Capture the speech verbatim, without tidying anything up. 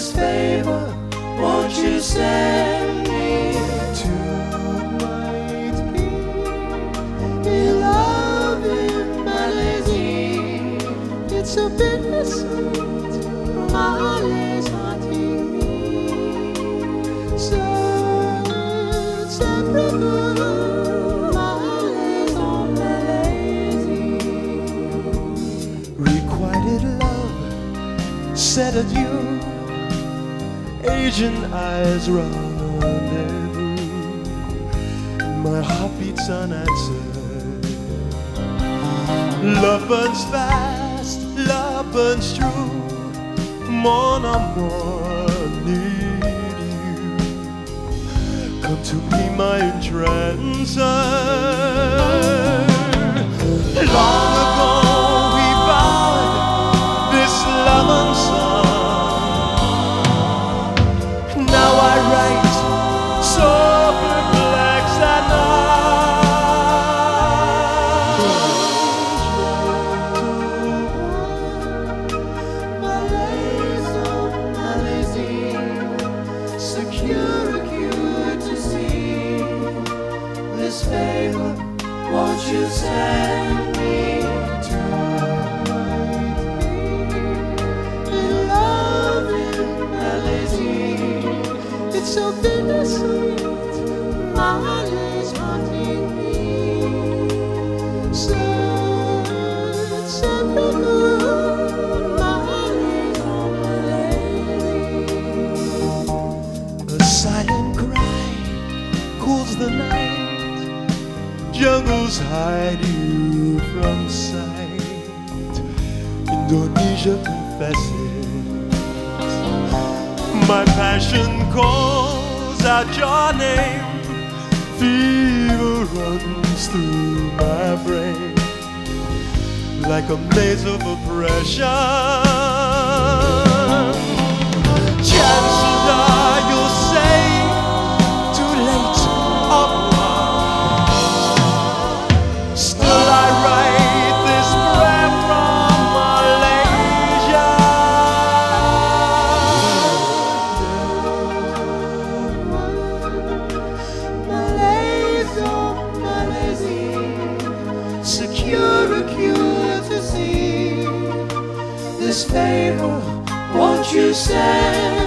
this favor, won't you send me to might be in love in Malaysia? It's so bittersweet, Malay's haunting me. Such a river, Malay's on Malaysia. Requited love, said adieu. Asian eyes rendezvous. My heart beats unanswered. Love burns fast, love burns true. Mon amour, need you. Come to be my entranceur. Long ago we vowed this love unsung. Now I write so perplexed and I secure a cure to see this favor, won't you send me to in love in Malaysia? It's so bittersweet, Malay's haunting me. Such a river, Malay's on Malaysia. A silent cry cools the night. Jungles hide you from sight. Indonesia confesses. My passion calls out your name. Fever runs through my brain like a maze of oppression. Chances are you'll say too late or wrong. Still I write this prayer from Malaysia. Secure a cure to see this favor, won't you send